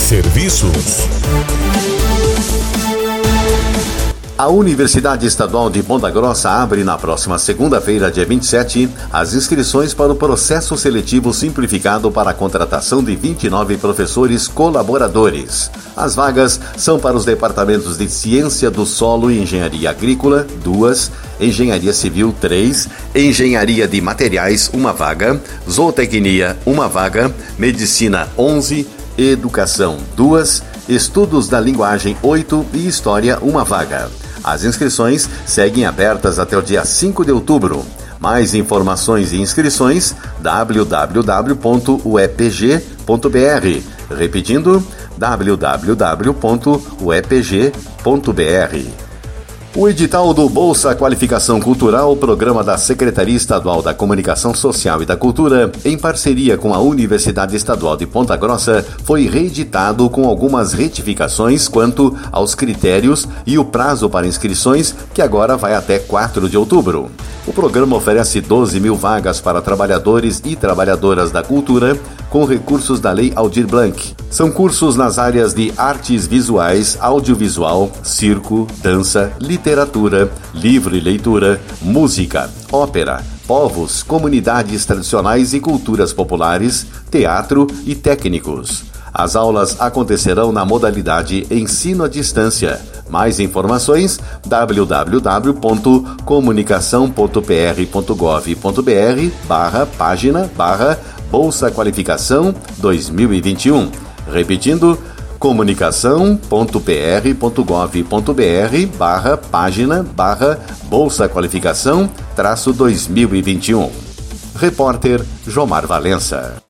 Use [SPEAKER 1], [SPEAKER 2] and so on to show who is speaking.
[SPEAKER 1] Serviços.
[SPEAKER 2] A Universidade Estadual de Ponta Grossa abre na próxima segunda-feira, dia 27, as inscrições para o processo seletivo simplificado para a contratação de 29 professores colaboradores. As vagas são para os departamentos de Ciência do Solo e Engenharia Agrícola, 2, Engenharia Civil, 3, Engenharia de Materiais, 1 vaga, Zootecnia, 1 vaga, Medicina, 11, Educação, 2, Estudos da Linguagem, 8 e História, 1 vaga. As inscrições seguem abertas até o dia 5 de outubro. Mais informações e inscrições, www.uepg.br. Repetindo, www.uepg.br. O edital do Bolsa Qualificação Cultural, programa da Secretaria Estadual da Comunicação Social e da Cultura, em parceria com a Universidade Estadual de Ponta Grossa, foi reeditado com algumas retificações quanto aos critérios e o prazo para inscrições, que agora vai até 4 de outubro. O programa oferece 12 mil vagas para trabalhadores e trabalhadoras da cultura, com recursos da Lei Aldir Blanc. São cursos nas áreas de artes visuais, audiovisual, circo, dança, literatura, livro e leitura, música, ópera, povos, comunidades tradicionais e culturas populares, teatro e técnicos. As aulas acontecerão na modalidade ensino à distância. Mais informações, www.comunicação.pr.gov.br/página/Bolsa Qualificação 2021. Repetindo, comunicação.pr.gov.br/página/Bolsa Qualificação -2021. Repórter Jomar Valença.